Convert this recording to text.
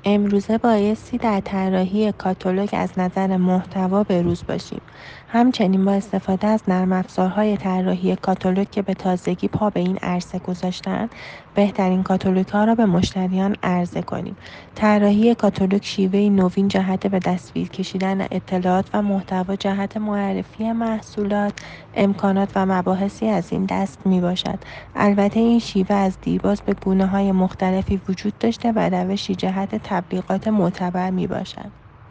امروزه بایستی در طراحی کاتالوگ از نظر محتوا به‌روز باشیم. همچنین با استفاده از نرم افزارهای طراحی کاتالوگ که به تازگی پا به این عرصه گذاشته‌اند، بهترین کاتالوگ‌ها را به مشتریان عرضه کنیم. طراحی کاتالوگ شیوه‌ای نوین جهت به تصویر کشیدن اطلاعات و محتوا جهت معرفی محصولات، امکانات و مباحثی از این دست میباشد. البته این شیوه از دیرباز به گونه‌های مختلفی وجود داشته و روشی جهت تبلیغات معتبر میباشد.